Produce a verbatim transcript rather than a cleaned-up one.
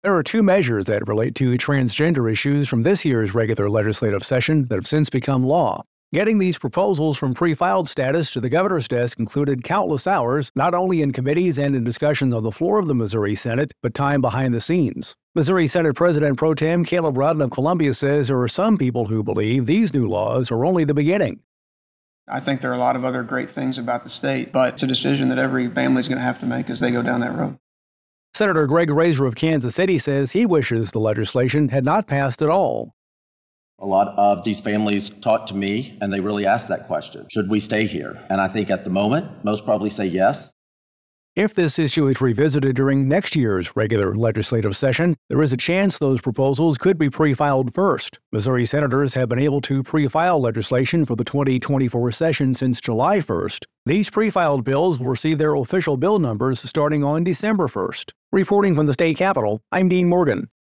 There are two measures that relate to transgender issues from this year's regular legislative session that have since become law. Getting these proposals from pre-filed status to the governor's desk included countless hours, not only in committees and in discussions on the floor of the Missouri Senate, but time behind the scenes. Missouri Senate President Pro Tem Caleb Rudden of Columbia says there are some people who believe these new laws are only the beginning. I think there are a lot of other great things about the state, but it's a decision that every family is going to have to make as they go down that road. Senator Greg Razor of Kansas City says he wishes the legislation had not passed at all. A lot of these families talk to me, and they really ask that question. Should we stay here? And I think at the moment, most probably say yes. If this issue is revisited during next year's regular legislative session, there is a chance those proposals could be pre-filed first. Missouri senators have been able to pre-file legislation for the twenty twenty-four session since July first. These pre-filed bills will receive their official bill numbers starting on December first. Reporting from the state capitol, I'm Dean Morgan.